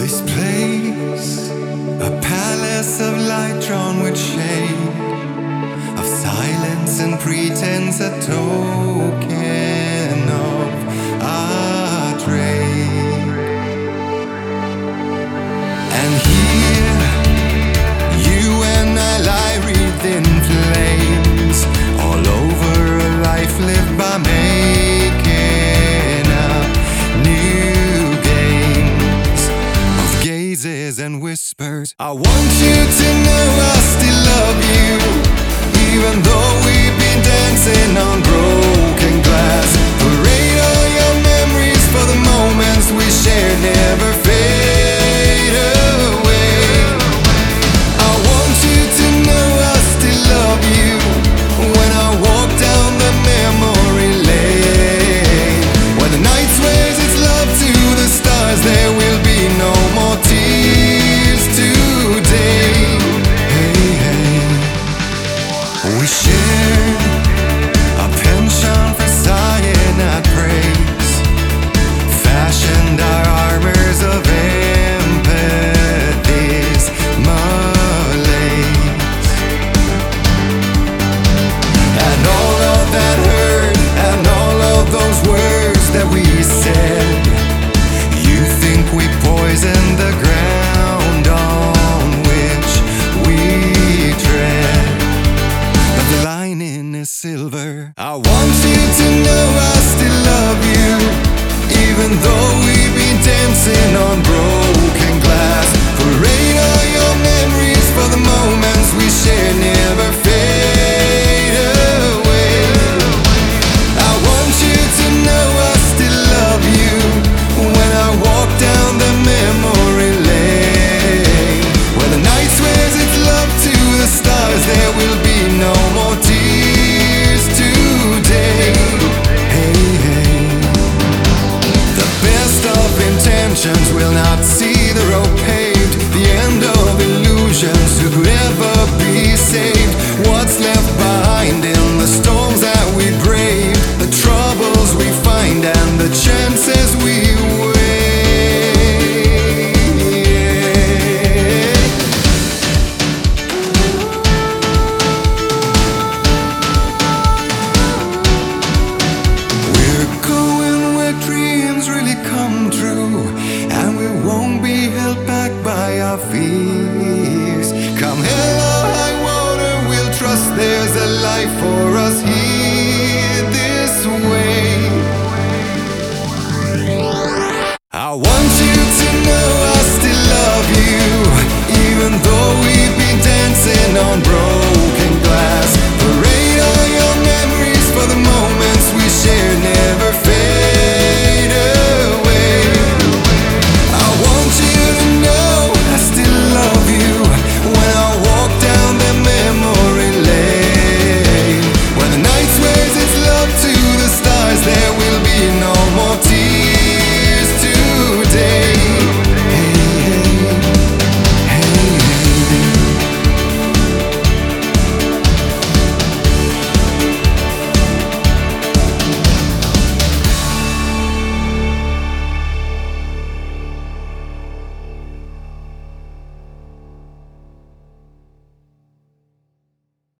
This place, a palace of light drawn with shade, of silence and pretense, a token of our trade. And here, you and I lie wreathed in flames, all over a life lived by making up new games of gazes and whispers. I want you to know I still love you, even though we've been dancing on broken glass. Parade all your memories, for the moments we shared never fade away. I want you to know I still love you when I walk down the memory lane. When the night swears its love to the stars, there will be no more tears today. Hey, hey. We shared a penchant for cyanide praise, fashioned our armors of empathy's malaise. And all of that hurt, and all of those words that we said, you think we poisoned the ground on which we tread, but the lining is silver. I want you to know I still love you, even though we've been dancing on broken glass. Parade all your memories, for the moments we shared never fade away. I want you to know I still love you when I walk down the memory lane. When the night swears its love to the stars, there will be no more tears today. Hey, hey. The best of intentions will not see the road paved, the end of illusions who could ever be saved. What's left behind in the storms that we brave, the troubles we find and the chances we come true, and we won't be held back by our fears. Come hell or high water, we'll trust there's a life for us here this way. I want